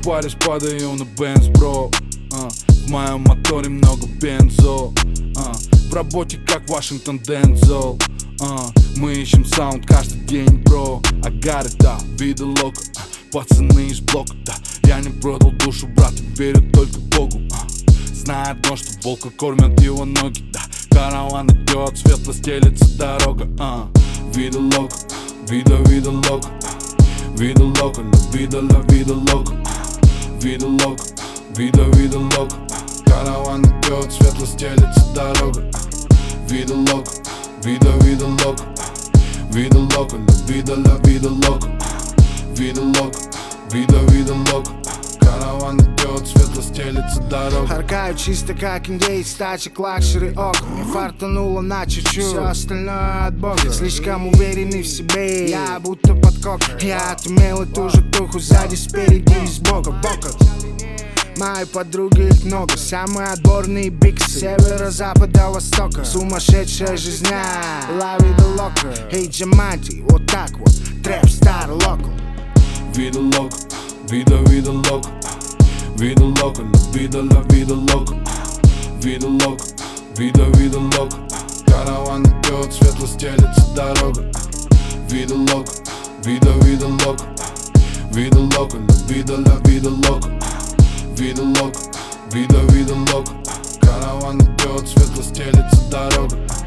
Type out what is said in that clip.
паришь, падаю на бенз, бро. В моем моторе много бензо. В работе как Вашингтон Дензел. Мы ищем саунд каждый день, бро. I got it, да, вида лока. Пацаны из блока, да. Я не продал душу, брат, и верю только Богу. Знает он, что волка кормят его ноги, да. Караван идет, светло стелится дорога. Вида лока, вида лока. Вида лока, ла вида лока. Вида лока, вида лока. Караван идет, светло стелится дорога. Вида лока, вида лока. Вида лока, ла вида лока. Вида лока, вида лока. Караван идет, светло стелится дорога. Харкаю чисто как индейец, тачек лакшери окон. Мне фартануло на чуть-чуть, все остальное от Бога. Слишком уверенный в себе, я будто под коком. Я отумел и ту же туху сзади, спереди и сбоку. Мои подруги, их много, самые отборные биксы. Северо-запада, востока, сумасшедшая жизнь, ла вида лока. Эй, Джаманти, вот так вот, трэп стар локо. Вида лока, вида лока. Вида лока, ла вида лока. Вида лока, вида лока. Караван идет, светло стелится дорога. Вида лока, вида лока. Вида лока, ла вида лока. Вида лока, вида лока. Караван идет, светло стелится дорога.